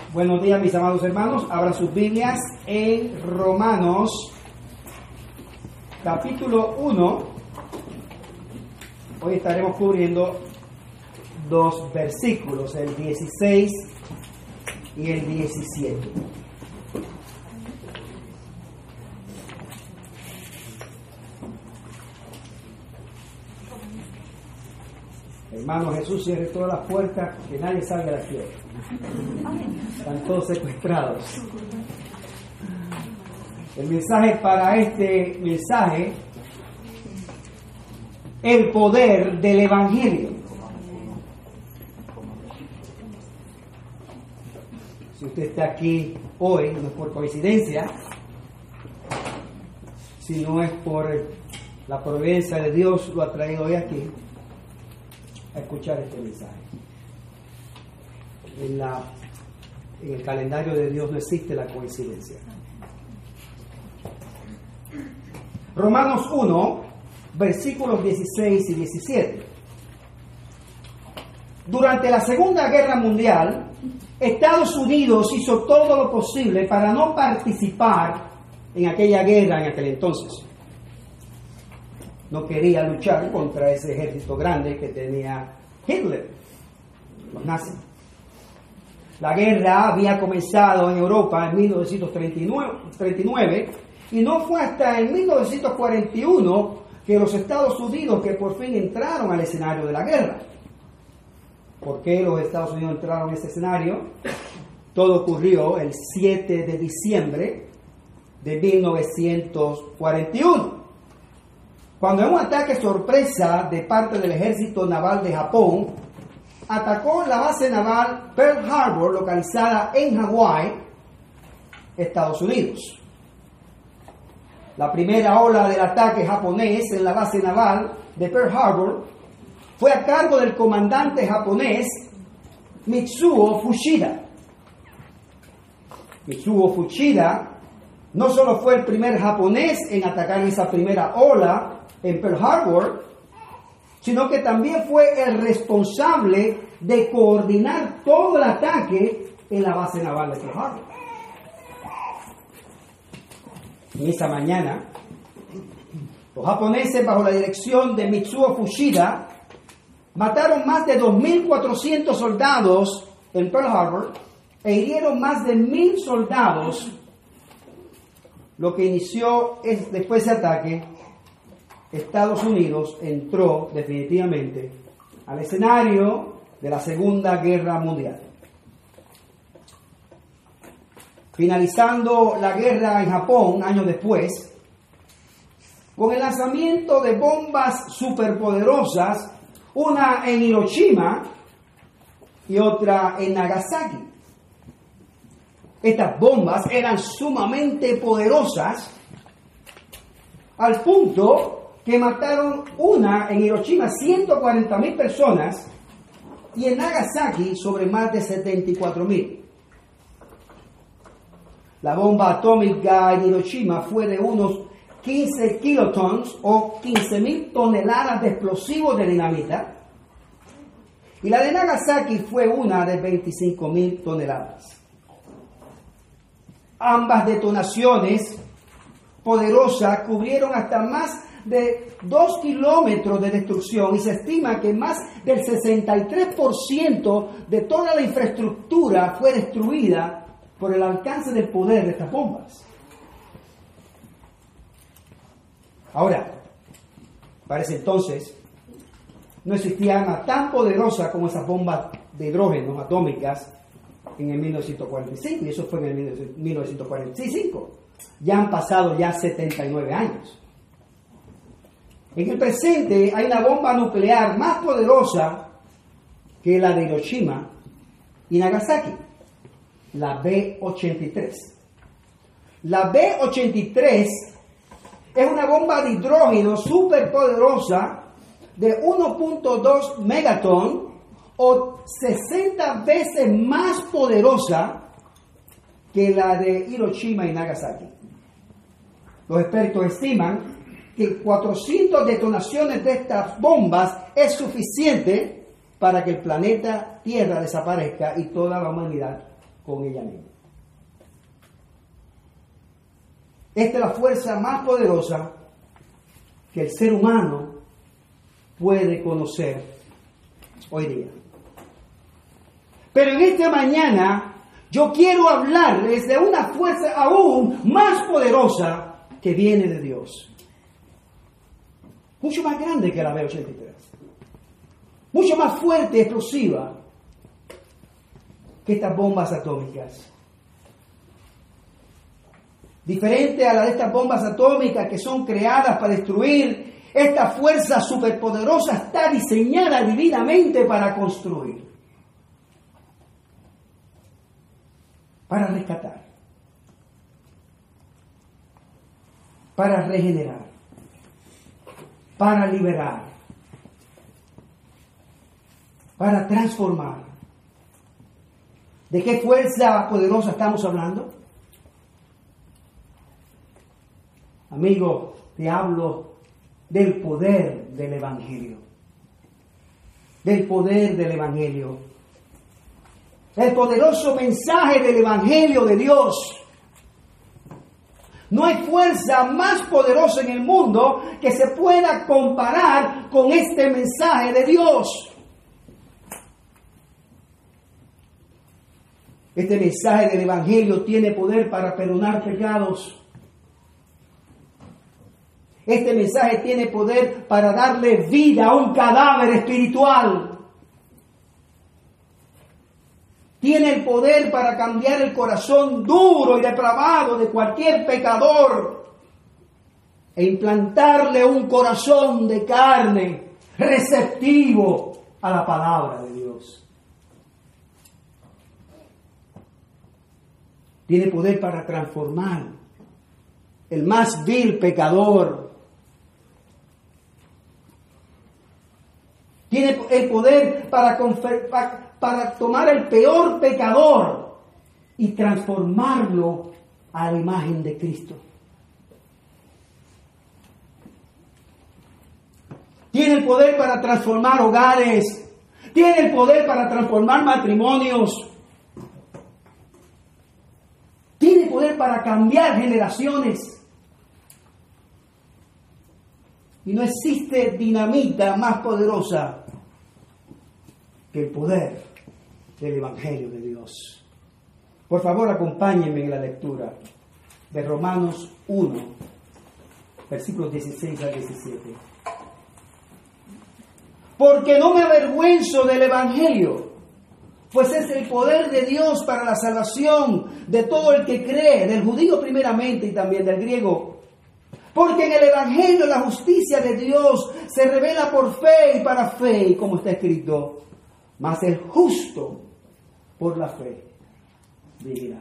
Buenos días, mis amados hermanos. Abran sus Biblias en Romanos, capítulo 1. Hoy estaremos cubriendo dos versículos, el 16 y el 17. Hermano Jesús, cierre todas las puertas, que nadie salga de aquí. Están todos secuestrados. El mensaje para este mensaje, el poder del Evangelio. Si usted está aquí hoy, no es por coincidencia, sino es por la providencia de Dios, lo ha traído hoy aquí a escuchar este mensaje. En el calendario de Dios no existe la coincidencia. Romanos 1, versículos 16 y 17. Durante la Segunda Guerra Mundial, Estados Unidos hizo todo lo posible para no participar en aquella guerra en aquel entonces. No quería luchar contra ese ejército grande que tenía Hitler, los nazis. La guerra había comenzado en Europa en 1939 y no fue hasta en 1941 que los Estados Unidos que por fin entraron al escenario de la guerra. ¿Por qué los Estados Unidos entraron en ese escenario? Todo ocurrió el 7 de diciembre de 1941. Cuando en un ataque sorpresa de parte del ejército naval de Japón, atacó la base naval Pearl Harbor, localizada en Hawái, Estados Unidos. La primera ola del ataque japonés en la base naval de Pearl Harbor fue a cargo del comandante japonés Mitsuo Fuchida. Mitsuo Fuchida no solo fue el primer japonés en atacar esa primera ola en Pearl Harbor, sino que también fue el responsable de coordinar todo el ataque en la base naval de Pearl Harbor. En esa mañana, los japoneses, bajo la dirección de Mitsuo Fuchida, mataron más de 2.400 soldados en Pearl Harbor e hirieron más de 1.000 soldados. Lo que inició después de ese ataque, Estados Unidos entró definitivamente al escenario de la Segunda Guerra Mundial. Finalizando la guerra en Japón, años después, con el lanzamiento de bombas superpoderosas, una en Hiroshima y otra en Nagasaki. Estas bombas eran sumamente poderosas, al punto que mataron una en Hiroshima 140,000 personas y en Nagasaki sobre más de 74,000. La bomba atómica en Hiroshima fue de unos 15 kilotons o 15,000 toneladas de explosivos de dinamita, y la de Nagasaki fue una de 25,000 toneladas. Ambas detonaciones poderosas cubrieron hasta más de 2 kilómetros de destrucción y se estima que más del 63% de toda la infraestructura fue destruida por el alcance del poder de estas bombas. Ahora, para ese entonces, no existía arma tan poderosa como esas bombas de hidrógeno atómicas en el 1945, y eso fue en el 1945. Ya han pasado ya 79 años. En el presente hay una bomba nuclear más poderosa que la de Hiroshima y Nagasaki, la B-83. La B-83 es una bomba de hidrógeno superpoderosa de 1.2 megatón o 60 veces más poderosa que la de Hiroshima y Nagasaki. Los expertos estiman que 400 detonaciones de estas bombas es suficiente para que el planeta Tierra desaparezca y toda la humanidad con ella misma. Esta es la fuerza más poderosa que el ser humano puede conocer hoy día. Pero en esta mañana yo quiero hablarles de una fuerza aún más poderosa que viene de Dios. Mucho más grande que la B-83. Mucho más fuerte y explosiva que estas bombas atómicas. Diferente a la de estas bombas atómicas que son creadas para destruir, esta fuerza superpoderosa está diseñada divinamente para construir, para rescatar, para regenerar, para liberar, para transformar. ¿De qué fuerza poderosa estamos hablando? Amigo, te hablo del poder del Evangelio. Del poder del Evangelio. El poderoso mensaje del Evangelio de Dios. No hay fuerza más poderosa en el mundo que se pueda comparar con este mensaje de Dios. Este mensaje del Evangelio tiene poder para perdonar pecados. Este mensaje tiene poder para darle vida a un cadáver espiritual. Tiene el poder para cambiar el corazón duro y depravado de cualquier pecador e implantarle un corazón de carne receptivo a la palabra de Dios. Tiene poder para transformar el más vil pecador. Tiene el poder para tomar el peor pecador y transformarlo a la imagen de Cristo. Tiene el poder para transformar hogares. Tiene el poder para transformar matrimonios. Tiene poder para cambiar generaciones. Y no existe dinamita más poderosa que el poder del Evangelio de Dios. Por favor, acompáñenme en la lectura de Romanos 1, versículos 16 al 17. Porque no me avergüenzo del Evangelio, pues es el poder de Dios para la salvación de todo el que cree, del judío primeramente y también del griego. Porque en el Evangelio la justicia de Dios se revela por fe y para fe, como está escrito, mas el justo por la fe vivirá.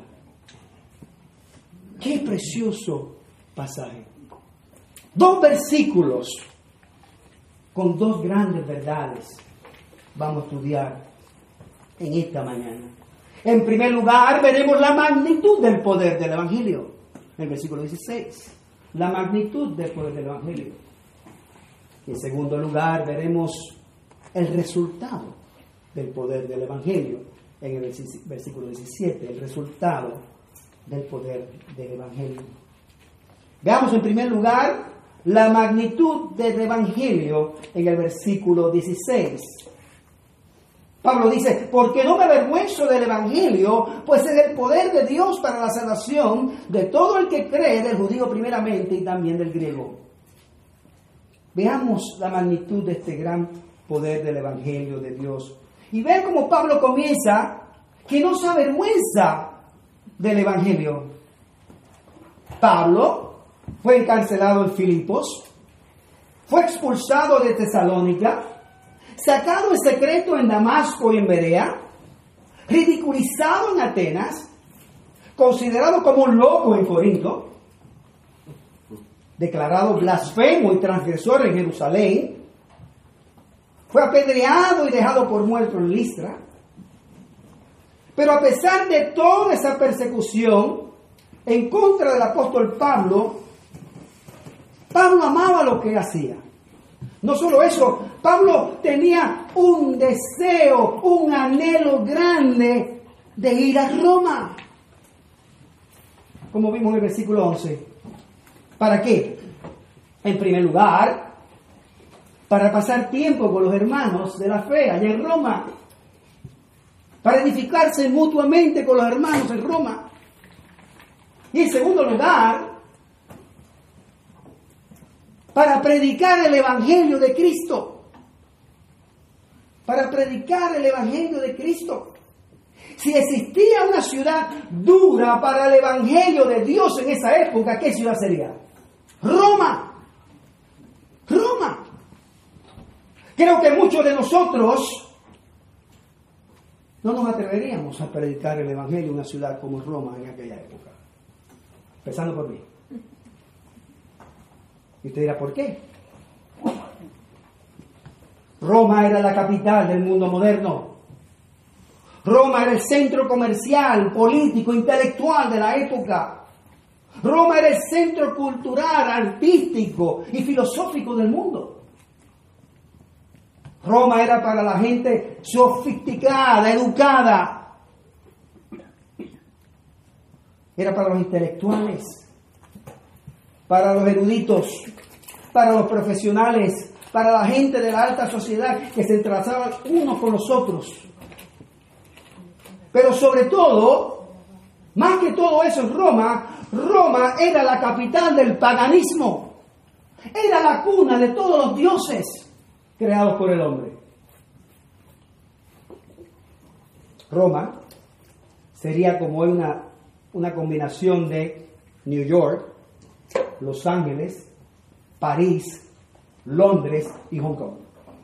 Qué precioso pasaje. 2 versículos con 2 grandes verdades vamos a estudiar en esta mañana. En primer lugar, veremos la magnitud del poder del Evangelio. En el versículo 16. La magnitud del poder del Evangelio. Y en segundo lugar, veremos el resultado del poder del Evangelio. En el versículo 17, el resultado del poder del Evangelio. Veamos en primer lugar la magnitud del Evangelio en el versículo 16. Pablo dice, porque no me avergüenzo del Evangelio, pues es el poder de Dios para la salvación de todo el que cree, del judío primeramente y también del griego. Veamos la magnitud de este gran poder del Evangelio de Dios. Y vean cómo Pablo comienza, que no se avergüenza del Evangelio. Pablo fue encarcelado en Filipos, fue expulsado de Tesalónica, sacado en secreto en Damasco y en Berea, ridiculizado en Atenas, considerado como un loco en Corinto, declarado blasfemo y transgresor en Jerusalén, fue apedreado y dejado por muerto en Listra. Pero a pesar de toda esa persecución en contra del apóstol Pablo, Pablo amaba lo que hacía. No solo eso, Pablo tenía un deseo, un anhelo grande de ir a Roma. Como vimos en el versículo 11. ¿Para qué? En primer lugar, para pasar tiempo con los hermanos de la fe allá en Roma. Para edificarse mutuamente con los hermanos en Roma. Y en segundo lugar, para predicar el Evangelio de Cristo. Para predicar el Evangelio de Cristo. Si existía una ciudad dura para el Evangelio de Dios en esa época, ¿qué ciudad sería? Roma. Roma. Creo que muchos de nosotros no nos atreveríamos a predicar el Evangelio en una ciudad como Roma en aquella época. Empezando por mí. Y usted dirá, ¿por qué? Roma era la capital del mundo moderno. Roma era el centro comercial, político, intelectual de la época. Roma era el centro cultural, artístico y filosófico del mundo. Roma era para la gente sofisticada, educada. Era para los intelectuales, para los eruditos, para los profesionales, para la gente de la alta sociedad que se entrelazaban unos con los otros. Pero sobre todo, más que todo eso en Roma, Roma era la capital del paganismo. Era la cuna de todos los dioses creados por el hombre. Roma sería como una combinación de New York, Los Ángeles, París, Londres y Hong Kong.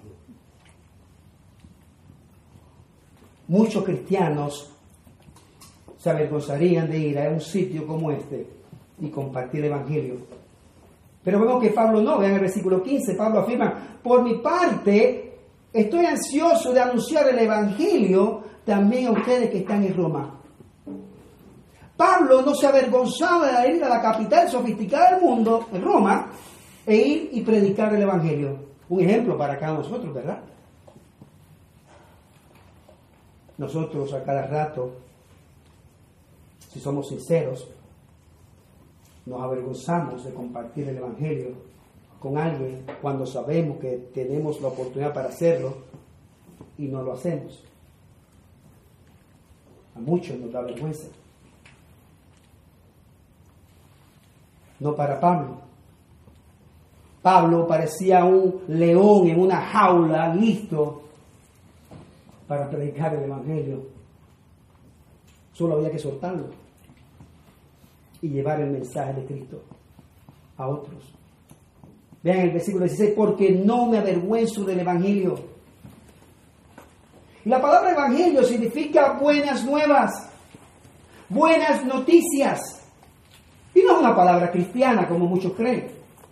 Muchos cristianos se avergonzarían de ir a un sitio como este y compartir el Evangelio. Pero vemos que Pablo no. Vean el versículo 15. Pablo afirma, por mi parte, estoy ansioso de anunciar el Evangelio también a ustedes que están en Roma. Pablo no se avergonzaba de ir a la capital sofisticada del mundo, en Roma, e ir y predicar el Evangelio. Un ejemplo para cada nosotros, ¿verdad? Nosotros a cada rato, si somos sinceros, nos avergonzamos de compartir el Evangelio con alguien cuando sabemos que tenemos la oportunidad para hacerlo y no lo hacemos. A muchos nos da vergüenza. No para Pablo. Pablo parecía un león en una jaula listo para predicar el Evangelio. Solo había que soltarlo y llevar el mensaje de Cristo a otros. Vean el versículo 16, porque no me avergüenzo del Evangelio. Y la palabra Evangelio significa buenas nuevas, buenas noticias. Y no es una palabra cristiana como muchos creen.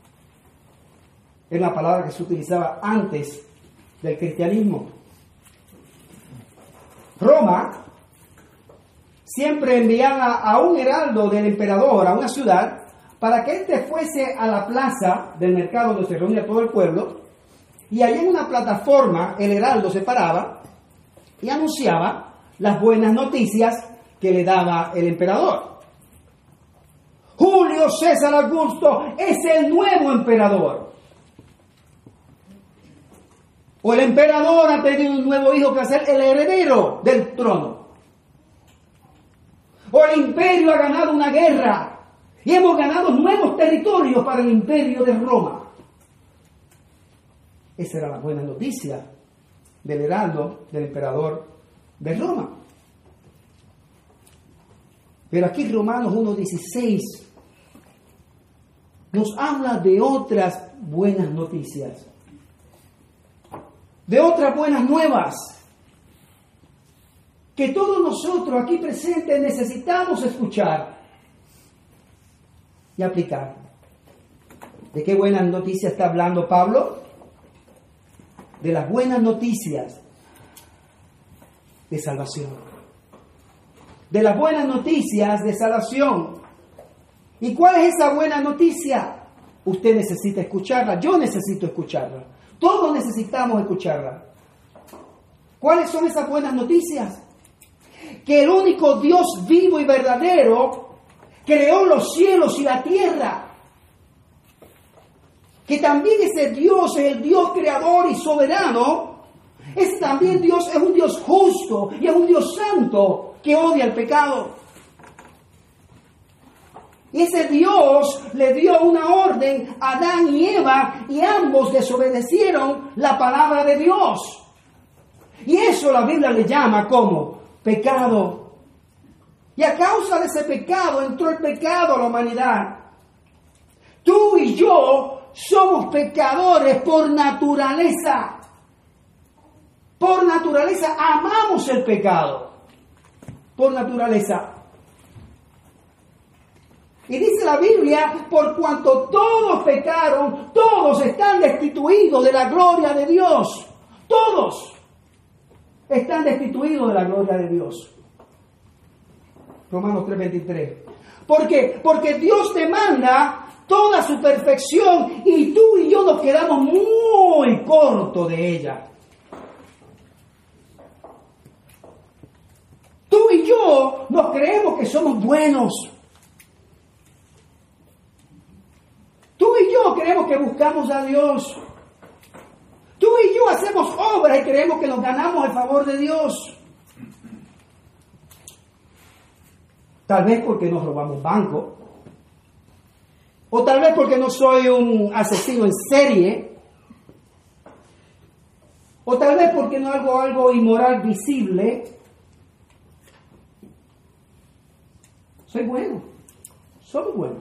Es una palabra que se utilizaba antes del cristianismo. Roma siempre enviaba a un heraldo del emperador a una ciudad para que éste fuese a la plaza del mercado donde se reunía todo el pueblo, y allí en una plataforma el heraldo se paraba y anunciaba las buenas noticias que le daba el emperador. Julio César Augusto es el nuevo emperador. O el emperador ha tenido un nuevo hijo que va a ser el heredero del trono. O el imperio ha ganado una guerra y hemos ganado nuevos territorios para el imperio de Roma. Esa era la buena noticia del heraldo del emperador de Roma. Pero aquí Romanos 1:16 nos habla de otras buenas noticias, de otras buenas nuevas, que todos nosotros aquí presentes necesitamos escuchar y aplicar. ¿De qué buenas noticias está hablando Pablo? De las buenas noticias de salvación. De las buenas noticias de salvación. ¿Y cuál es esa buena noticia? Usted necesita escucharla, yo necesito escucharla. Todos necesitamos escucharla. ¿Cuáles son esas buenas noticias? que el único Dios vivo y verdadero creó los cielos y la tierra. Que también ese Dios es el Dios creador y soberano. Ese también Dios es un Dios justo y es un Dios santo que odia el pecado. Y ese Dios le dio una orden a Adán y Eva y ambos desobedecieron la palabra de Dios. Y eso la Biblia le llama como pecado. Y a causa de ese pecado entró el pecado a la humanidad. Tú y yo somos pecadores por naturaleza. Por naturaleza amamos el pecado. Por naturaleza. Y dice la Biblia, por cuanto todos pecaron, todos están destituidos de la gloria de Dios. Todos están destituidos de la gloria de Dios. Romanos 3:23. ¿Por qué? Porque Dios demanda toda su perfección y tú y yo nos quedamos muy cortos de ella. Tú y yo nos creemos que somos buenos. Tú y yo creemos que buscamos a Dios. Tú y yo hacemos obras y creemos que nos ganamos el favor de Dios. Tal vez porque nos robamos banco. O tal vez porque no soy un asesino en serie. O tal vez porque no hago algo inmoral visible. Soy bueno. Somos buenos.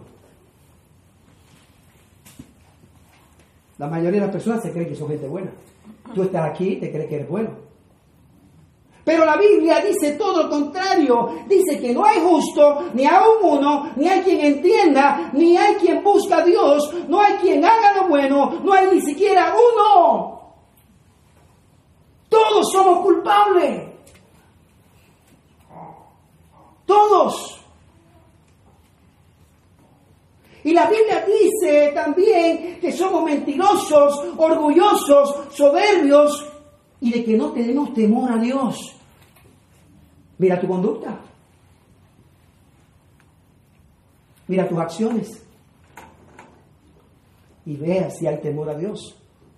La mayoría de las personas se creen que son gente buena. Tú estás aquí y te crees que eres bueno. Pero la Biblia dice todo lo contrario. Dice que no hay justo, ni aún uno, ni hay quien entienda, ni hay quien busca a Dios, no hay quien haga lo bueno, no hay ni siquiera uno. Todos somos culpables. Todos. Y la Biblia dice también que somos mentirosos, orgullosos, soberbios y de que no tenemos temor a Dios. Mira tu conducta. Mira tus acciones. Y vea si hay temor a Dios.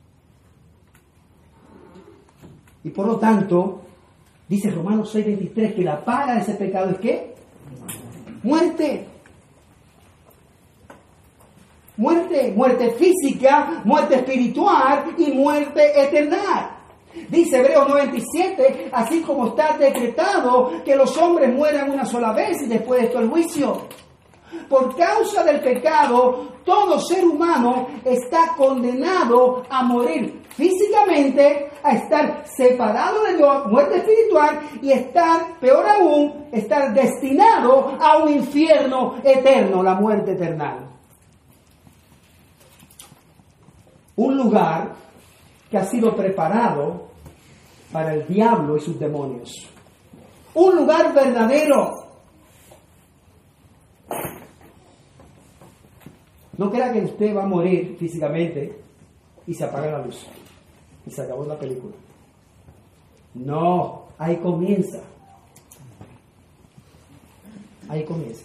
Y por lo tanto, dice Romanos 6:23 que la paga de ese pecado es ¿qué? Muerte. Muerte física, muerte espiritual y muerte eterna. Dice Hebreos 9:27, así como está decretado que los hombres mueran una sola vez y después de esto el juicio. Por causa del pecado, todo ser humano está condenado a morir físicamente, a estar separado de Dios, muerte espiritual, y estar, peor aún, estar destinado a un infierno eterno, la muerte eterna. Un lugar que ha sido preparado para el diablo y sus demonios. Un lugar verdadero. No crea que usted va a morir físicamente y se apaga la luz y se acabó la película. No, ahí comienza. Ahí comienza.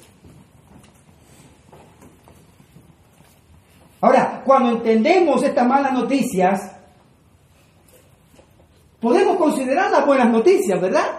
Ahora, cuando entendemos estas malas noticias, podemos considerar las buenas noticias, ¿verdad?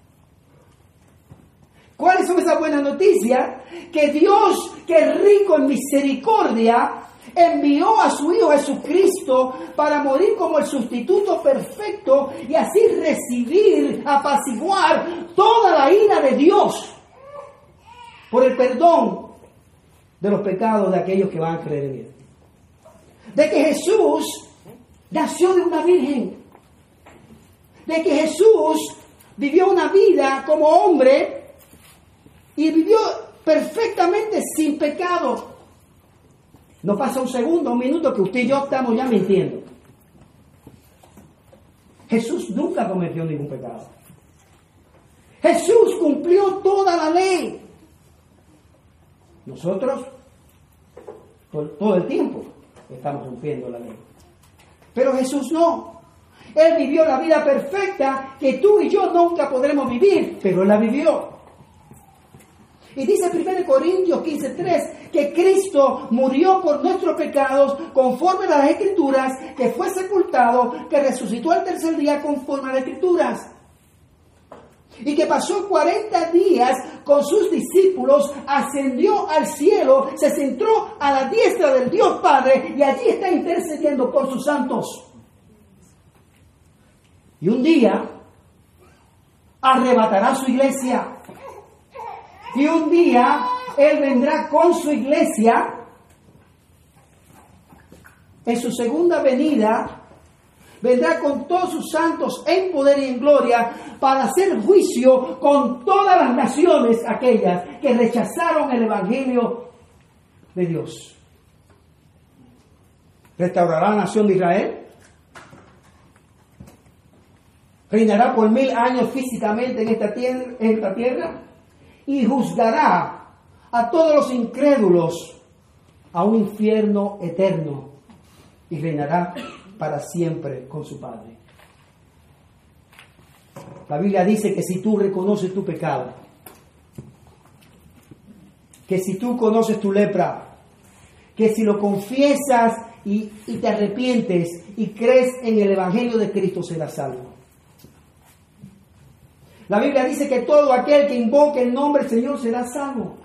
¿Cuáles son esas buenas noticias? Que Dios, que es rico en misericordia, envió a su Hijo Jesucristo para morir como el sustituto perfecto y así recibir, apaciguar toda la ira de Dios por el perdón de los pecados de aquellos que van a creer en Él. De que Jesús nació de una virgen. De que Jesús vivió una vida como hombre y vivió perfectamente sin pecado. No pasa un segundo, un minuto que usted y yo estamos ya mintiendo. Jesús nunca cometió ningún pecado. Jesús cumplió toda la ley. Nosotros, todo el tiempo, estamos cumpliendo la ley. Pero Jesús no. Él vivió la vida perfecta que tú y yo nunca podremos vivir, pero Él la vivió. Y dice 1 Corintios 15:3 que Cristo murió por nuestros pecados conforme a las Escrituras, que fue sepultado, que resucitó al tercer día conforme a las Escrituras. Y que pasó 40 días con sus discípulos, ascendió al cielo, se sentó a la diestra del Dios Padre y allí está intercediendo por sus santos. Y un día arrebatará su iglesia. Y un día Él vendrá con su iglesia en su segunda venida. Vendrá con todos sus santos en poder y en gloria para hacer juicio con todas las naciones aquellas que rechazaron el Evangelio de Dios. ¿Restaurará la nación de Israel? ¿Reinará por 1000 años físicamente en esta tierra? Y juzgará a todos los incrédulos a un infierno eterno y reinará para siempre con su Padre. La Biblia dice que si tú reconoces tu pecado, que si tú conoces tu lepra, que si lo confiesas y te arrepientes y crees en el Evangelio de Cristo, serás salvo. La Biblia dice que todo aquel que invoque el nombre del Señor será salvo.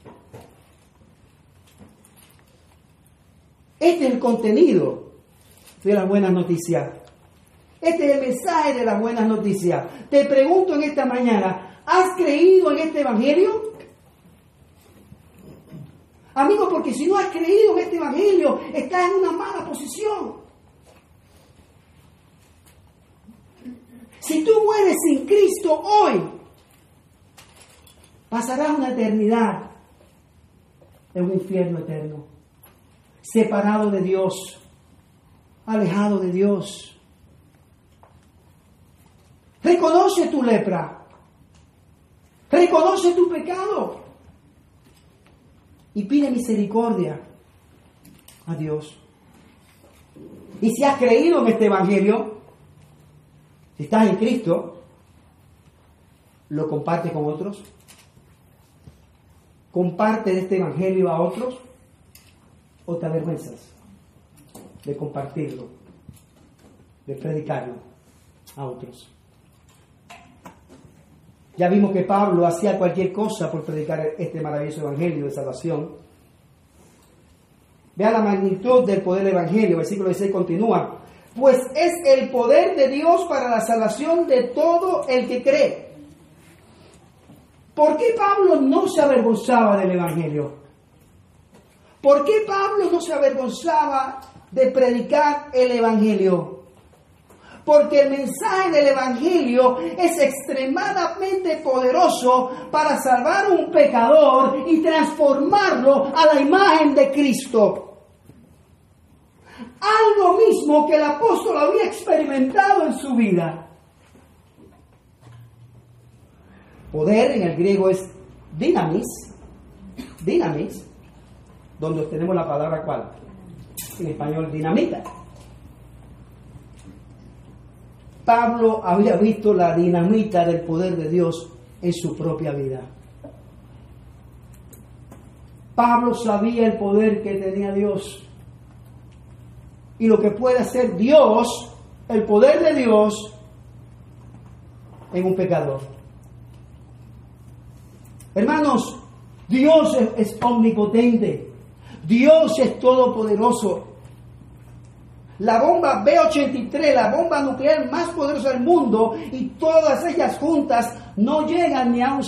Este es el contenido de las buenas noticias. Este es el mensaje de las buenas noticias. Te pregunto en esta mañana, ¿has creído en este Evangelio? Amigo, porque si no has creído en este Evangelio, estás en una mala posición. Si tú mueres sin Cristo hoy, pasarás una eternidad en un infierno eterno, separado de Dios, alejado de Dios. Reconoce tu lepra, reconoce tu pecado y pide misericordia a Dios. Y si has creído en este Evangelio, si estás en Cristo, ¿lo compartes con otros? ¿Compartes este Evangelio a otros? ¿O te avergüenzas de compartirlo, de predicarlo a otros? Ya vimos que Pablo hacía cualquier cosa por predicar este maravilloso Evangelio de salvación. Vea la magnitud del poder del Evangelio. Versículo 16 continúa. Pues es el poder de Dios para la salvación de todo el que cree. ¿Por qué Pablo no se avergonzaba del Evangelio? ¿Por qué Pablo no se avergonzaba de predicar el Evangelio? Porque el mensaje del Evangelio es extremadamente poderoso para salvar a un pecador y transformarlo a la imagen de Cristo. Algo mismo que el apóstol había experimentado en su vida. Poder en el griego es dinamis, donde tenemos la palabra ¿cuál? En español, dinamita. Pablo había visto la dinamita del poder de Dios en su propia vida. Pablo sabía el poder que tenía Dios y lo que puede hacer Dios, el poder de Dios en un pecador. Hermanos, Dios es omnipotente. Dios es todopoderoso. La bomba B-83, la bomba nuclear más poderosa del mundo, y todas ellas juntas no llegan ni a un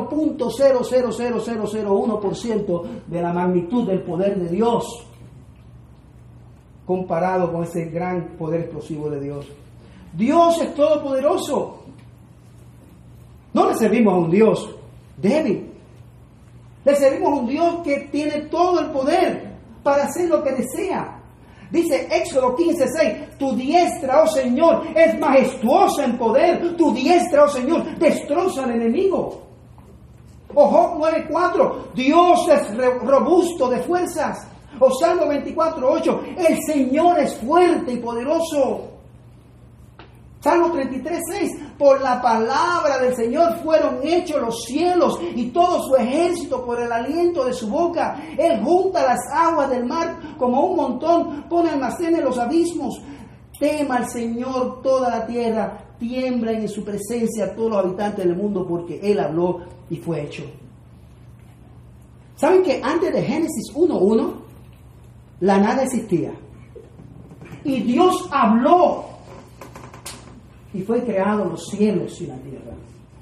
0.000001% de la magnitud del poder de Dios, comparado con ese gran poder explosivo de Dios. Dios es todopoderoso. No le servimos a un Dios débil. Le servimos a un Dios que tiene todo el poder para hacer lo que desea. Dice Éxodo 15:6, tu diestra, oh Señor, es majestuosa en poder. Tu diestra, oh Señor, destroza al enemigo. O Job 9:4, Dios es robusto de fuerzas. O Salmo 24:8, el Señor es fuerte y poderoso. Salmo 33:6, por la palabra del Señor fueron hechos los cielos y todo su ejército por el aliento de su boca. Él junta las aguas del mar como un montón, pone almacén en los abismos. Tema al Señor toda la tierra, tiemblan en su presencia todos los habitantes del mundo, porque Él habló y fue hecho. ¿Saben que antes de Génesis 1:1, la nada existía? Y Dios habló. Y fue creado los cielos y la tierra.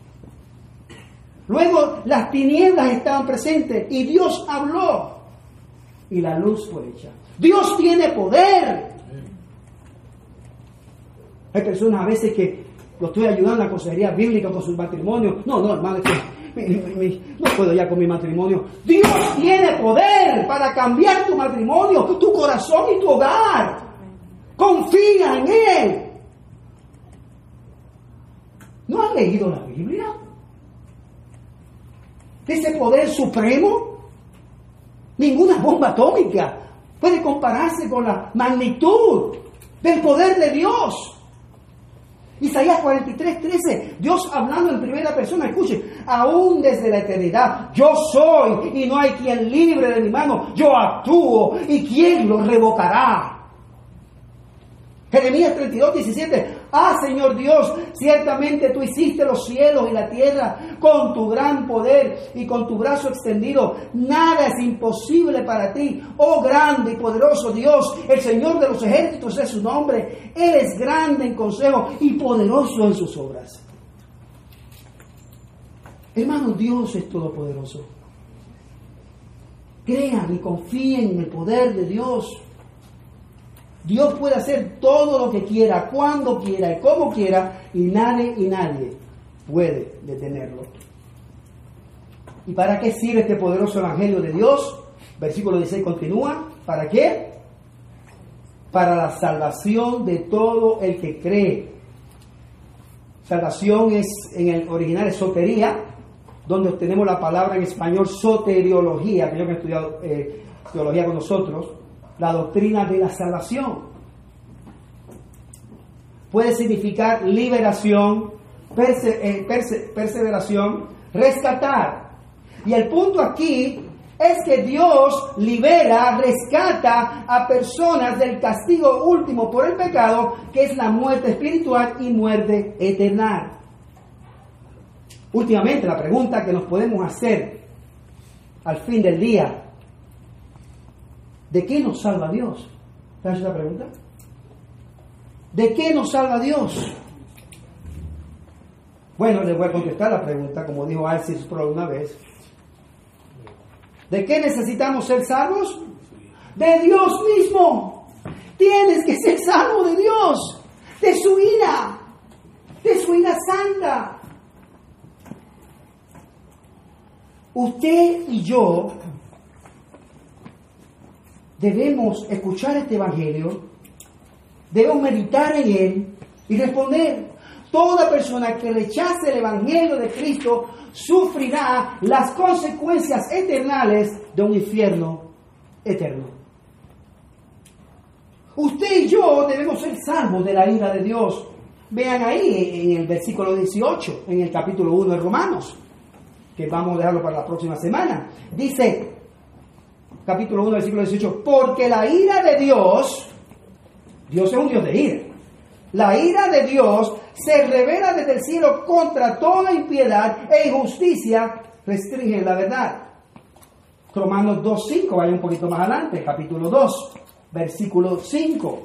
Luego las tinieblas estaban presentes y Dios habló. Y la luz fue hecha. Dios tiene poder. Hay personas a veces que lo estoy ayudando en la consejería bíblica con su matrimonio. No, hermano, es que no puedo ya con mi matrimonio. Dios tiene poder para cambiar tu matrimonio, tu corazón y tu hogar. Confía en Él. ¿No has leído la Biblia? Ese poder supremo, ninguna bomba atómica puede compararse con la magnitud del poder de Dios. Isaías 43:13, Dios hablando en primera persona, escuche, aún desde la eternidad, yo soy y no hay quien libre de mi mano, yo actúo y quién lo revocará. Jeremías 32:17, Señor Dios, ciertamente tú hiciste los cielos y la tierra con tu gran poder y con tu brazo extendido. Nada es imposible para ti, oh grande y poderoso Dios. El Señor de los ejércitos es su nombre. Él es grande en consejo y poderoso en sus obras. Hermanos, Dios es todopoderoso. Crean y confíen en el poder de Dios. Dios puede hacer todo lo que quiera, cuando quiera y como quiera, y nadie puede detenerlo. ¿Y para qué sirve este poderoso evangelio de Dios? Versículo 16 continúa. ¿Para qué? Para la salvación de todo el que cree. Salvación es, en el original es sotería, donde obtenemos la palabra en español soteriología, aquellos que han estudiado teología con nosotros. La doctrina de la salvación puede significar liberación, perseveración, rescatar. Y el punto aquí es que Dios libera, rescata a personas del castigo último por el pecado, que es la muerte espiritual y muerte eterna. Últimamente, la pregunta que nos podemos hacer al fin del día: ¿de qué nos salva Dios? ¿Te has hecho esa pregunta? ¿De qué nos salva Dios? Bueno, les voy a contestar la pregunta, como dijo Alcis Pro una vez. ¿De qué necesitamos ser salvos? De Dios mismo. Tienes que ser salvo de Dios, de su ira santa. Usted y yo debemos escuchar este evangelio, debemos meditar en él y responder. Toda persona que rechace el evangelio de Cristo sufrirá las consecuencias eternales de un infierno eterno. Usted y yo debemos ser salvos de la ira de Dios. Vean ahí en el versículo 18, en el capítulo 1 de Romanos, que vamos a dejarlo para la próxima semana. Dice, capítulo 1, versículo 18, porque la ira de Dios es un Dios de ira. La ira de Dios se revela desde el cielo contra toda impiedad e injusticia, restringen la verdad. Romanos 2:5, vaya un poquito más adelante, capítulo 2, versículo 5.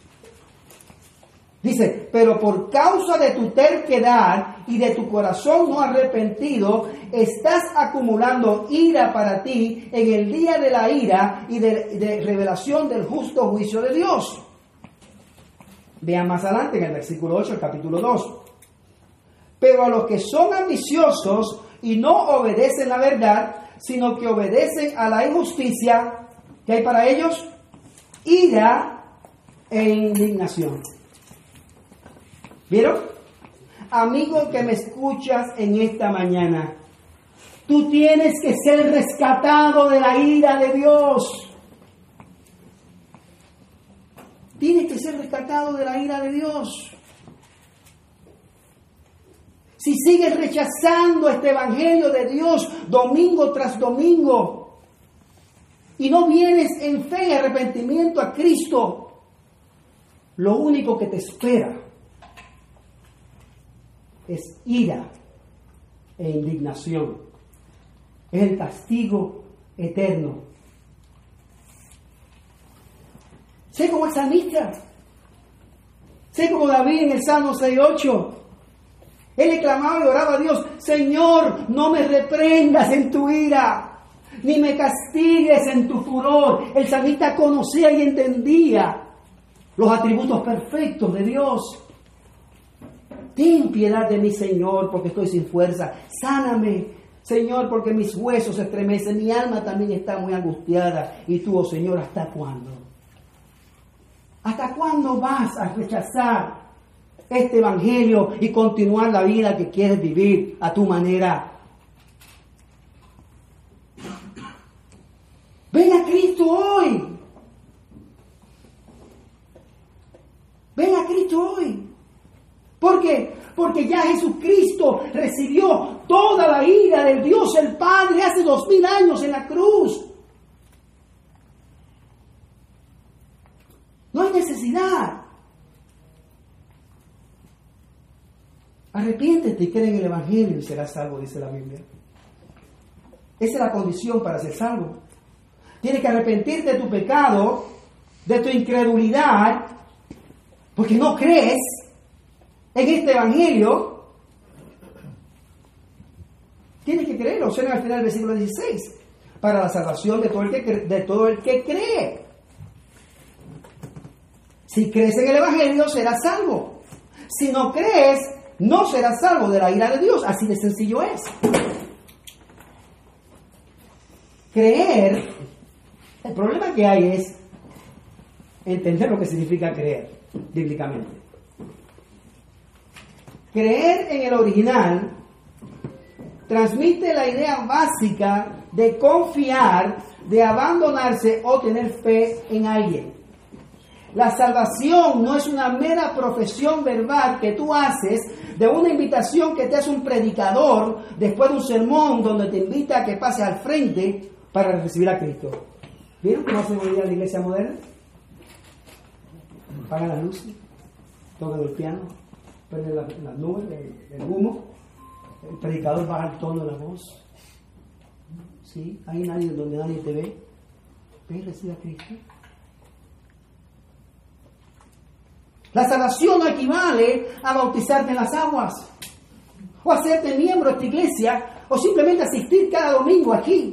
Dice, pero por causa de tu terquedad y de tu corazón no arrepentido, estás acumulando ira para ti en el día de la ira y de revelación del justo juicio de Dios. Vean más adelante en el versículo 8, el capítulo 2. Pero a los que son ambiciosos y no obedecen la verdad, sino que obedecen a la injusticia, ¿qué hay para ellos? Ira e indignación. ¿Vieron? Amigo que me escuchas en esta mañana, tú tienes que ser rescatado de la ira de Dios. Tienes que ser rescatado de la ira de Dios. si sigues rechazando este evangelio de Dios domingo tras domingo y no vienes en fe y arrepentimiento a Cristo, lo único que te espera es ira e indignación. Es el castigo eterno. Sé como el salmista. Sé como David en el Salmo 6:8. Él le clamaba y oraba a Dios: Señor, no me reprendas en tu ira, ni me castigues en tu furor. El salmista conocía y entendía los atributos perfectos de Dios. Ten piedad de mí, Señor, porque estoy sin fuerza. Sáname, Señor, porque mis huesos se estremecen. Mi alma también está muy angustiada. Y tú, oh Señor, ¿hasta cuándo? ¿Hasta cuándo vas a rechazar este evangelio y continuar la vida que quieres vivir a tu manera? Ven a Cristo hoy. Ven a Cristo hoy. ¿Por qué? Porque ya Jesucristo recibió toda la ira del Dios el Padre hace 2000 años en la cruz. No hay necesidad. Arrepiéntete y cree en el Evangelio y serás salvo, dice la Biblia. Esa es la condición para ser salvo. Tienes que arrepentirte de tu pecado, de tu incredulidad, porque no crees en este Evangelio. Tienes que creerlo. Suena al final del versículo 16. Para la salvación de todo el que cree. Si crees en el Evangelio, serás salvo. Si no crees, no serás salvo de la ira de Dios. Así de sencillo es. Creer, el problema que hay es entender lo que significa creer, bíblicamente. Creer en el original transmite la idea básica de confiar, de abandonarse o tener fe en alguien. La salvación no es una mera profesión verbal que tú haces de una invitación que te hace un predicador después de un sermón donde te invita a que pases al frente para recibir a Cristo. ¿Vieron cómo hacen hoy día la iglesia moderna? Apagan las luces, tocan el piano, prenden las nubes, el humo, el predicador baja el tono de la voz. ¿Sí? Hay nadie donde nadie te ve. Ve y recibe a Cristo. La salvación no equivale a bautizarte en las aguas, o hacerte miembro de esta iglesia, o simplemente asistir cada domingo aquí.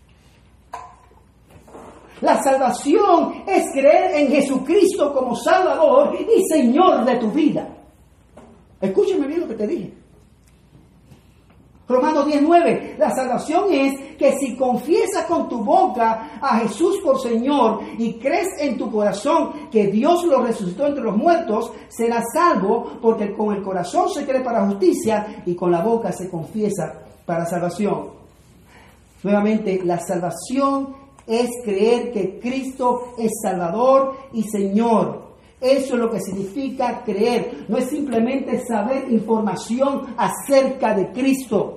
La salvación es creer en Jesucristo como Salvador y Señor de tu vida. Escúchame bien lo que te dije. Romanos 10:9. La salvación es que si confiesas con tu boca a Jesús por Señor y crees en tu corazón que Dios lo resucitó entre los muertos, serás salvo, porque con el corazón se cree para justicia y con la boca se confiesa para salvación. Nuevamente, la salvación es creer que Cristo es Salvador y Señor. Eso es lo que significa creer. No es simplemente saber información acerca de Cristo.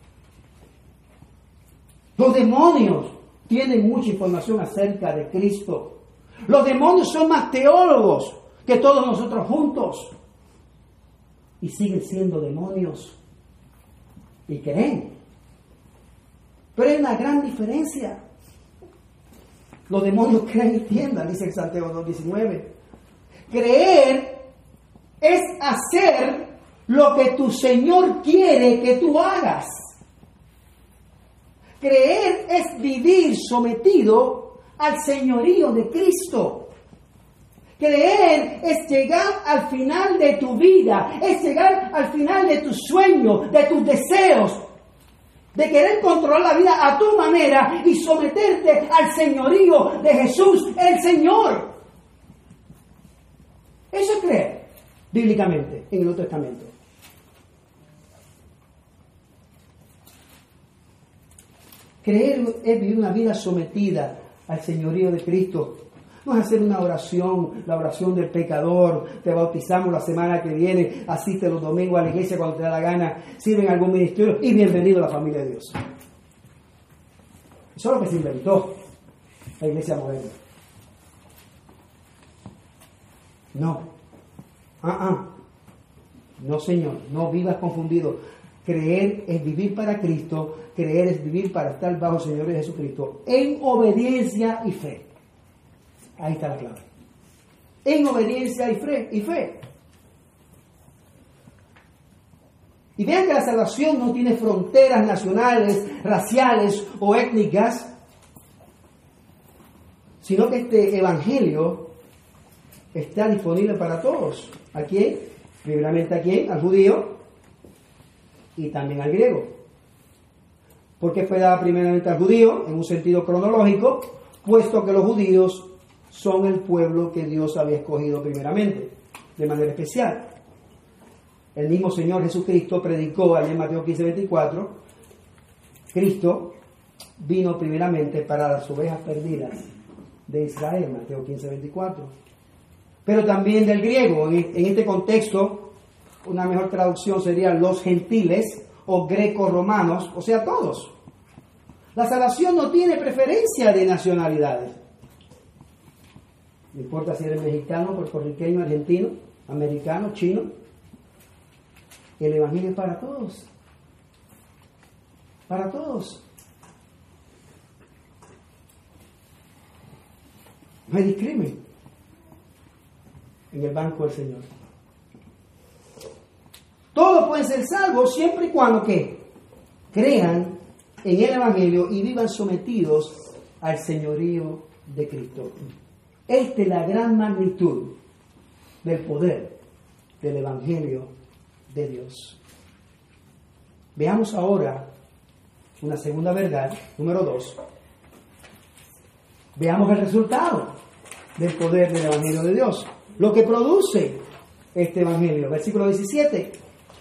Los demonios tienen mucha información acerca de Cristo. Los demonios son más teólogos que todos nosotros juntos. Y siguen siendo demonios. Y creen. Pero hay una gran diferencia. Los demonios creen y entiendan, dice en Santiago 2:19. Creer es hacer lo que tu Señor quiere que tú hagas. Creer es vivir sometido al señorío de Cristo. Creer es llegar al final de tu vida, es llegar al final de tus sueños, de tus deseos, de querer controlar la vida a tu manera y someterte al señorío de Jesús, el Señor. Eso es creer, bíblicamente, en el Nuevo Testamento. Creer es vivir una vida sometida al señorío de Cristo. No es hacer una oración, la oración del pecador. Te bautizamos la semana que viene, asiste los domingos a la iglesia cuando te da la gana, sirve en algún ministerio y bienvenido a la familia de Dios. Eso es lo que se inventó la iglesia moderna. No. No, Señor, no vivas confundido. Creer es vivir para Cristo, creer es vivir para estar bajo el Señor Jesucristo, en obediencia y fe. Ahí está la clave. En obediencia y fe. Y vean que la salvación no tiene fronteras nacionales, raciales o étnicas, sino que este evangelio está disponible para todos. ¿A quién? Primeramente a quién, al judío y también al griego. ¿Por qué fue dada primeramente al judío? En un sentido cronológico, puesto que los judíos son el pueblo que Dios había escogido primeramente, de manera especial. El mismo Señor Jesucristo predicó allá en Mateo 15:24, Cristo vino primeramente para las ovejas perdidas de Israel, Mateo 15:24. Pero también del griego. En este contexto, una mejor traducción sería los gentiles o greco-romanos, o sea, todos. La salvación no tiene preferencia de nacionalidades. No importa si eres mexicano, puertorriqueño, argentino, americano, chino. El evangelio es para todos. Para todos. No hay discrimen en el banco del Señor. Todos pueden ser salvos siempre y cuando ¿qué? Crean en el evangelio y vivan sometidos al señorío de Cristo. Esta es la gran magnitud del poder del evangelio de Dios. Veamos ahora una segunda verdad, número 2. Veamos el resultado del poder del evangelio de Dios. Lo que produce este evangelio. Versículo 17.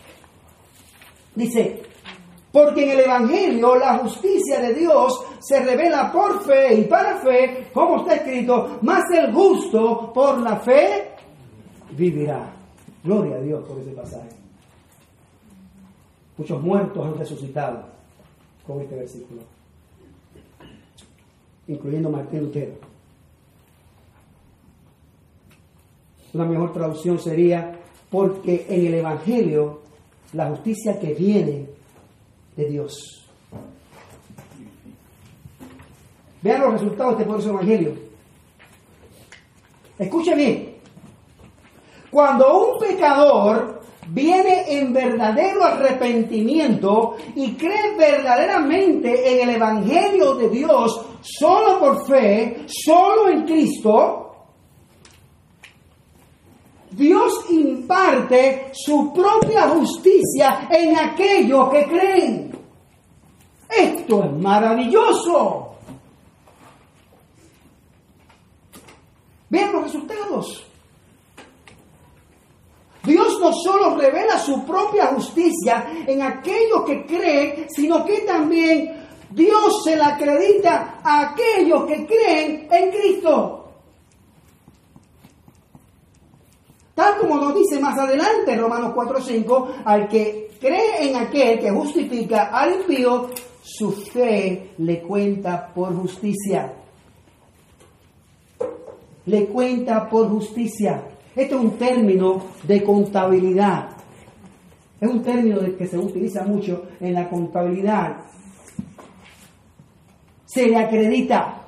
Dice, porque en el evangelio la justicia de Dios se revela por fe y para fe, como está escrito, mas el justo por la fe vivirá. Gloria a Dios por ese pasaje. Muchos muertos han resucitado con este versículo, incluyendo Martín Lutero. Una mejor traducción sería, porque en el evangelio la justicia que viene de Dios. Vean los resultados de este poderoso evangelio. Escuchen bien. Cuando un pecador viene en verdadero arrepentimiento y cree verdaderamente en el evangelio de Dios, solo por fe, solo en Cristo, Dios imparte su propia justicia en aquellos que creen. Esto es maravilloso. Vean los resultados. Dios no solo revela su propia justicia en aquellos que creen, sino que también Dios se la acredita a aquellos que creen en Cristo. Tal como nos dice más adelante Romanos 4:5, al que cree en aquel que justifica al impío, su fe le cuenta por justicia. Le cuenta por justicia. Esto es un término de contabilidad. Es un término que se utiliza mucho en la contabilidad. Se le acredita.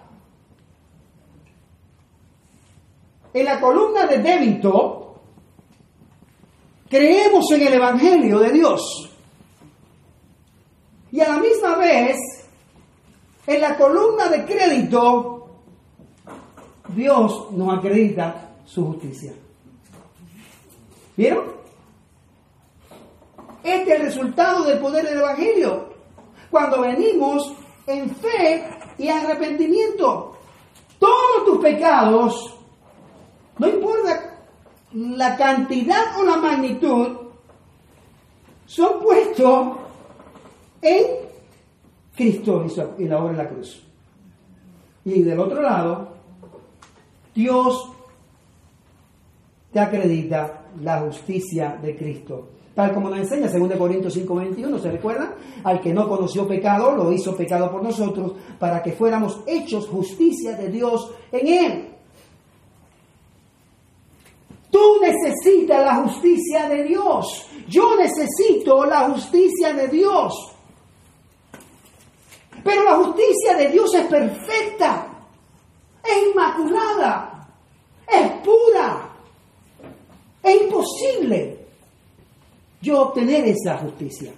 En la columna de débito, creemos en el evangelio de Dios. Y a la misma vez, en la columna de crédito, Dios nos acredita su justicia. ¿Vieron? Este es el resultado del poder del evangelio. Cuando venimos en fe y arrepentimiento, todos tus pecados, no importa la cantidad o la magnitud, son puestos en Cristo y la obra en la cruz. Y del otro lado, Dios te acredita la justicia de Cristo. Tal como nos enseña 2 Corintios 5:21, ¿se recuerdan? Al que no conoció pecado, lo hizo pecado por nosotros, para que fuéramos hechos justicia de Dios en Él. Tú necesitas la justicia de Dios. Yo necesito la justicia de Dios. Pero la justicia de Dios es perfecta, es inmaculada, es pura. Es imposible yo obtener esa justicia.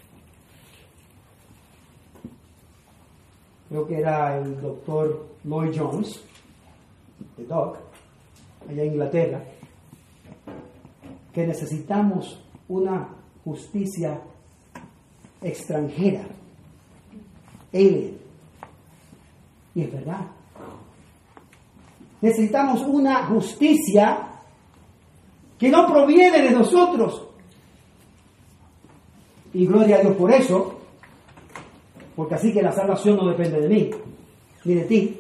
Creo que era el doctor Lloyd Jones, de Doc, allá en Inglaterra, que necesitamos una justicia extranjera, alien. Y es verdad. Necesitamos una justicia que no proviene de nosotros. Y gloria a Dios por eso, porque así que la salvación no depende de mí, ni de ti.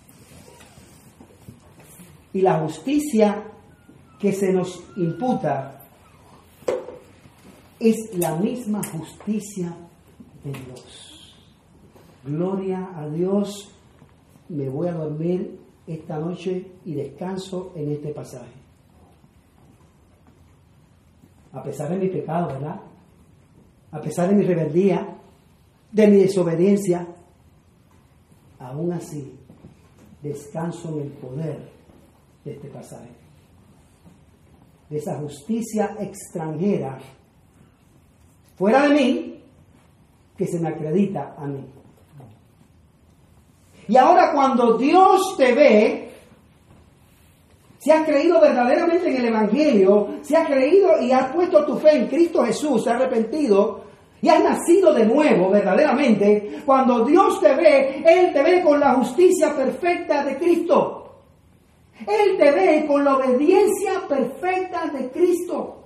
Y la justicia que se nos imputa es la misma justicia de Dios. Gloria a Dios. Me voy a dormir esta noche y descanso en este pasaje. A pesar de mi pecado, ¿verdad? A pesar de mi rebeldía, de mi desobediencia, aún así descanso en el poder de este pasaje. De esa justicia extranjera, fuera de mí, que se me acredita a mí. Y ahora cuando Dios te ve, si has creído verdaderamente en el Evangelio, si has creído y has puesto tu fe en Cristo Jesús, te has arrepentido y has nacido de nuevo verdaderamente, cuando Dios te ve, Él te ve con la justicia perfecta de Cristo. Él te ve con la obediencia perfecta de Cristo.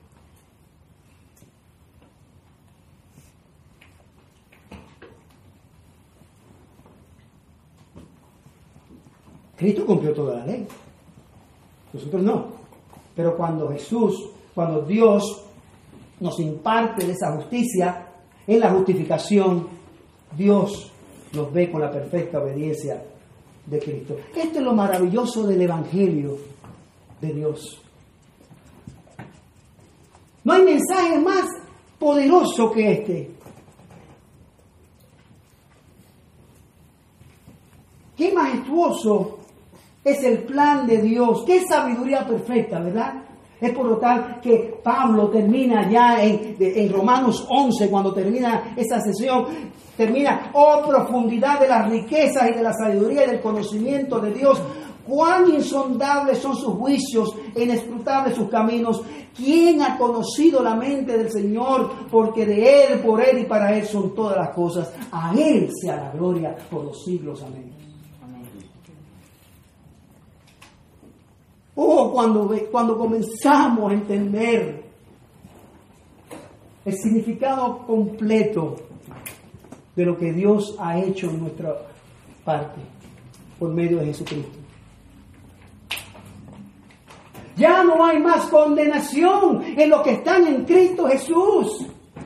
Cristo cumplió toda la ley. Nosotros no. Pero cuando Dios nos imparte de esa justicia, en la justificación, Dios nos ve con la perfecta obediencia de Cristo. Esto es lo maravilloso del Evangelio de Dios. No hay mensaje más poderoso que este. Qué majestuoso es el plan de Dios. Qué sabiduría perfecta, ¿verdad? Es por lo tal que Pablo termina ya en Romanos 11, cuando termina esa sesión, termina, oh profundidad de las riquezas y de la sabiduría y del conocimiento de Dios, cuán insondables son sus juicios e inescrutables sus caminos. ¿Quién ha conocido la mente del Señor? Porque de Él, por Él y para Él son todas las cosas. A Él sea la gloria por los siglos. Amén. Oh, cuando comenzamos a entender el significado completo de lo que Dios ha hecho en nuestra parte por medio de Jesucristo. Ya no hay más condenación en los que están en Cristo Jesús.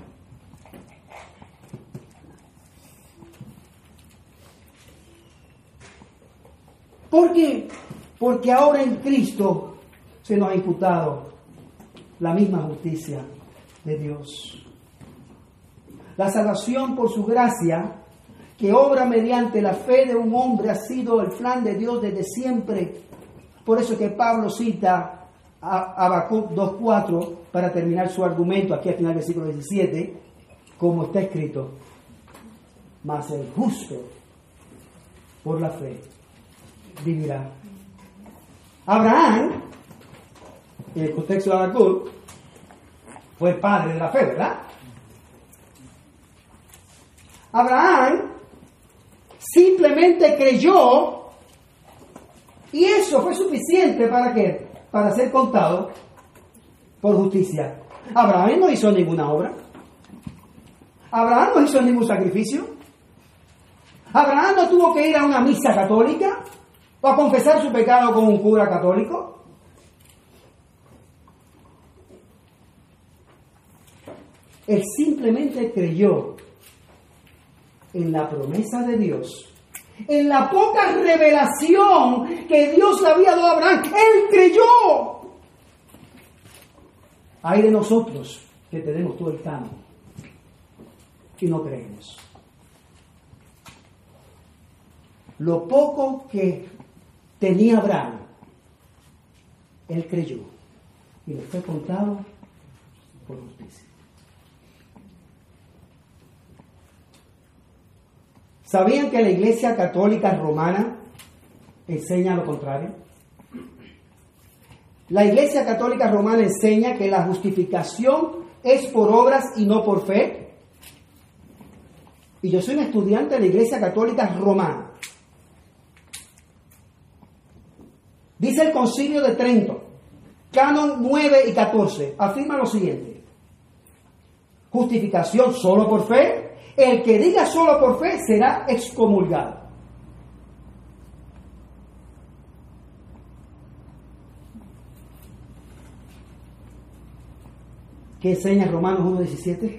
¿Por qué? Porque ahora en Cristo se nos ha imputado la misma justicia de Dios. La salvación por su gracia, que obra mediante la fe de un hombre, ha sido el plan de Dios desde siempre. Por eso que Pablo cita a Habacuc 2:4 para terminar su argumento aquí al final del versículo 17, como está escrito: mas el justo por la fe vivirá. Abraham, en el contexto de Habacuc, fue el padre de la fe, ¿verdad? Abraham simplemente creyó y eso fue suficiente ¿para qué? Para ser contado por justicia. Abraham no hizo ninguna obra. Abraham no hizo ningún sacrificio. Abraham no tuvo que ir a una misa católica ¿O a confesar su pecado con un cura católico? Él simplemente creyó en la promesa de Dios, en la poca revelación que Dios le había dado a Abraham. Él creyó. Hay de nosotros que tenemos todo el campo y no creemos. Lo poco que tenía Abraham, él creyó y le fue contado por justicia. ¿Sabían que la Iglesia Católica Romana enseña lo contrario? La Iglesia Católica Romana enseña que la justificación es por obras y no por fe. Y yo soy un estudiante de la Iglesia Católica Romana. Dice el Concilio de Trento, Canon 9 y 14, afirma lo siguiente: justificación solo por fe. El que diga solo por fe será excomulgado. ¿Qué enseña Romanos 1:17?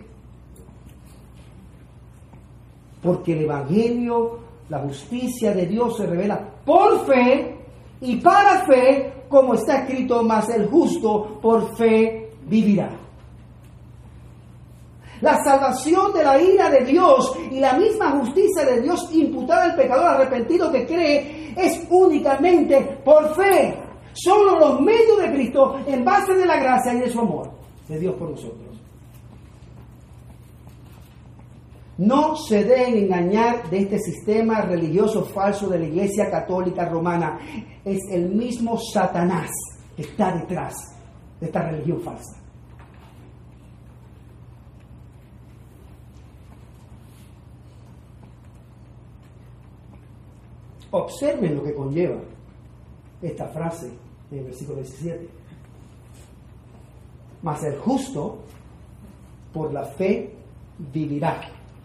Porque el Evangelio, la justicia de Dios se revela por fe y para fe, como está escrito, mas el justo por fe vivirá. La salvación de la ira de Dios y la misma justicia de Dios imputada al pecador arrepentido que cree es únicamente por fe. Solo los medios de Cristo en base de la gracia y de su amor de Dios por nosotros. No se deben engañar de este sistema religioso falso de la Iglesia Católica Romana. Es el mismo Satanás que está detrás de esta religión falsa. Observen lo que conlleva esta frase en el versículo 17. Mas el justo por la fe vivirá.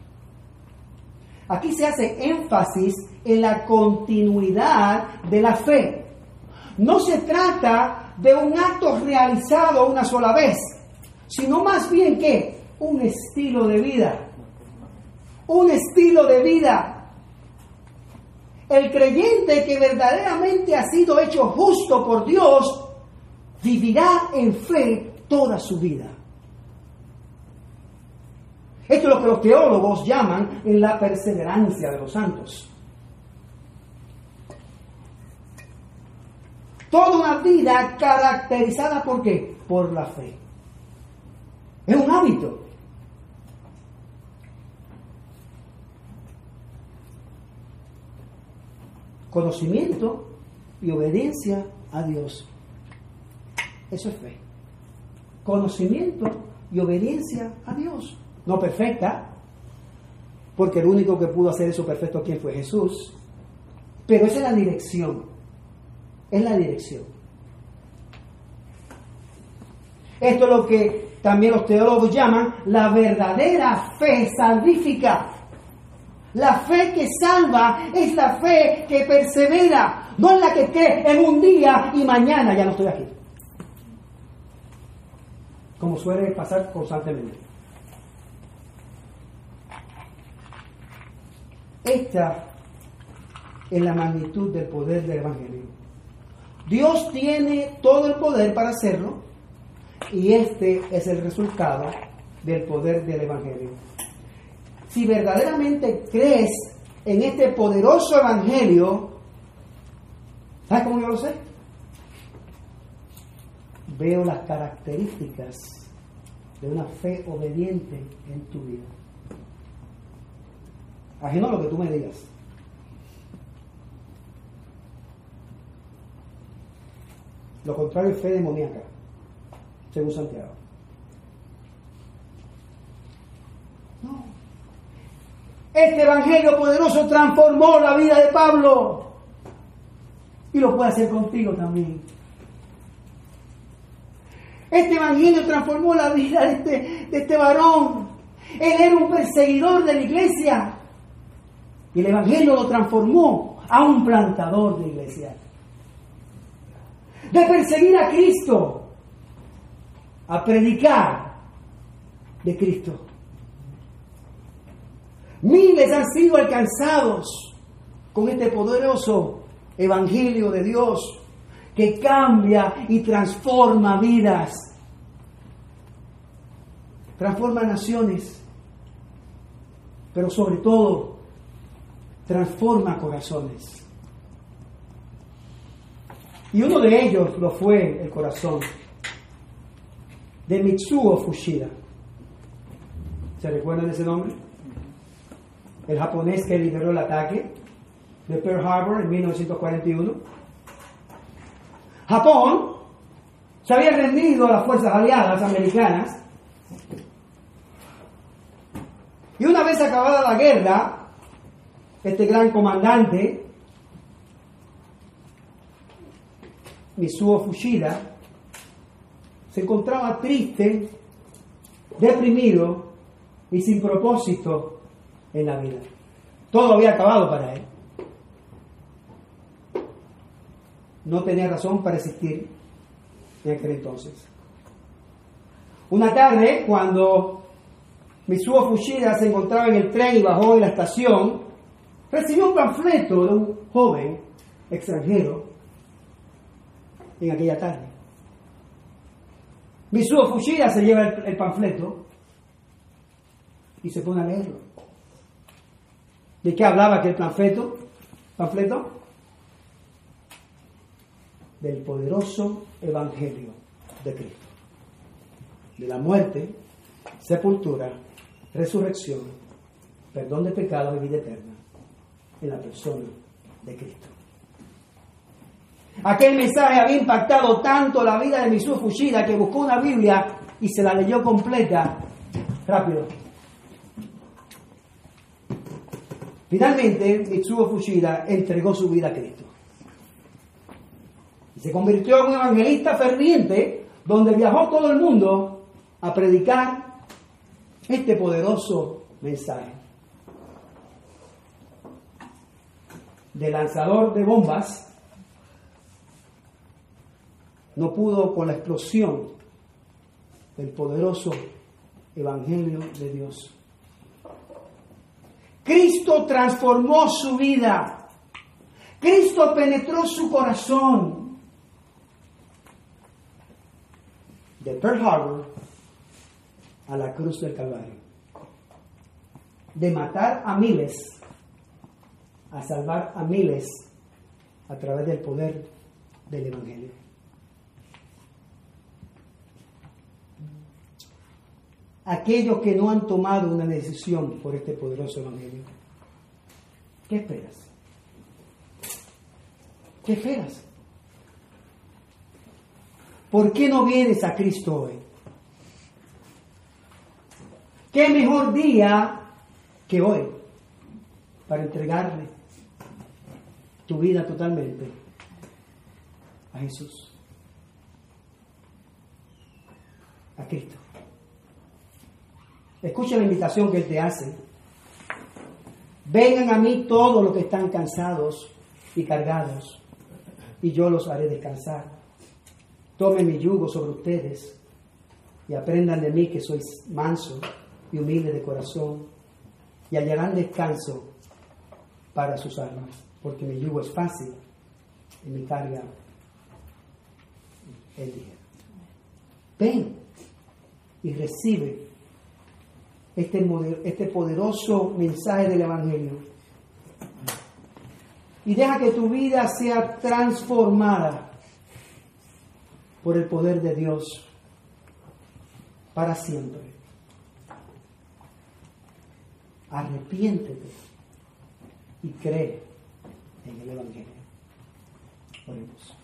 Aquí se hace énfasis en la continuidad de la fe. No se trata de un acto realizado una sola vez, sino más bien que un estilo de vida. Un estilo de vida. El creyente que verdaderamente ha sido hecho justo por Dios vivirá en fe toda su vida. Esto es lo que los teólogos llaman en la perseverancia de los santos. Toda una vida caracterizada ¿por qué? Por la fe. Es un hábito. Conocimiento y obediencia a Dios. Eso es fe. Conocimiento y obediencia a Dios. No perfecta, porque el único que pudo hacer eso perfecto, ¿quién fue? Jesús. Pero esa es la dirección. Es la dirección. Esto es lo que también los teólogos llaman la verdadera fe salvífica. La fe que salva es la fe que persevera, no es la que cree en un día y mañana ya no estoy aquí. Como suele pasar constantemente. Esta es la magnitud del poder del Evangelio. Dios tiene todo el poder para hacerlo y este es el resultado del poder del Evangelio. Si verdaderamente crees en este poderoso Evangelio, ¿sabes cómo yo lo sé? Veo las características de una fe obediente en tu vida. Ajeno a lo que tú me digas. Lo contrario es fe demoníaca, según Santiago. No. Este evangelio poderoso transformó la vida de Pablo y lo puede hacer contigo también. Este evangelio transformó la vida de este varón. Él era un perseguidor de la iglesia. Y el Evangelio lo transformó a un plantador de iglesia. De perseguir a Cristo, a predicar de Cristo. Miles han sido alcanzados con este poderoso Evangelio de Dios que cambia y transforma vidas, transforma naciones, pero sobre todo transforma corazones. Y uno de ellos lo fue el corazón de Mitsuo Fuchida. ¿Se recuerdan ese nombre? El japonés que lideró el ataque de Pearl Harbor en 1941. Japón se había rendido a las fuerzas aliadas americanas. Y una vez acabada la guerra, este gran comandante, Mitsuo Fuchida, se encontraba triste, deprimido y sin propósito en la vida. Todo había acabado para él. No tenía razón para existir en aquel entonces. Una tarde, cuando Mitsuo Fuchida se encontraba en el tren y bajó de la estación, recibió un panfleto de un joven extranjero en aquella tarde. Mitsuo Fuchida se lleva el panfleto y se pone a leerlo. ¿De qué hablaba aquel panfleto? Del poderoso Evangelio de Cristo. De la muerte, sepultura, resurrección, perdón de pecados y vida eterna en la persona de Cristo. Aquel mensaje había impactado tanto la vida de Mitsuo Fuchida que buscó una Biblia y se la leyó completa rápido. Finalmente, Mitsuo Fuchida entregó su vida a Cristo. Y se convirtió en un evangelista ferviente donde viajó todo el mundo a predicar este poderoso mensaje. De lanzador de bombas, no pudo con la explosión del poderoso Evangelio de Dios. Cristo transformó su vida. Cristo penetró su corazón. De Pearl Harbor a la cruz del Calvario. De matar a miles a salvar a miles a través del poder del Evangelio. Aquellos que no han tomado una decisión por este poderoso Evangelio, ¿qué esperas? ¿Qué esperas? ¿Por qué no vienes a Cristo hoy? ¿Qué mejor día que hoy para entregarle tu vida totalmente a Jesús, a Cristo? Escucha la invitación que Él te hace. Vengan a mí todos los que están cansados y cargados, y yo los haré descansar. Tomen mi yugo sobre ustedes y aprendan de mí que soy manso y humilde de corazón, y hallarán descanso para sus almas, porque mi yugo es fácil y mi carga es ligera. Ven y recibe este poderoso mensaje del Evangelio y deja que tu vida sea transformada por el poder de Dios para siempre. Arrepiéntete y cree en el Evangelio. Oremos.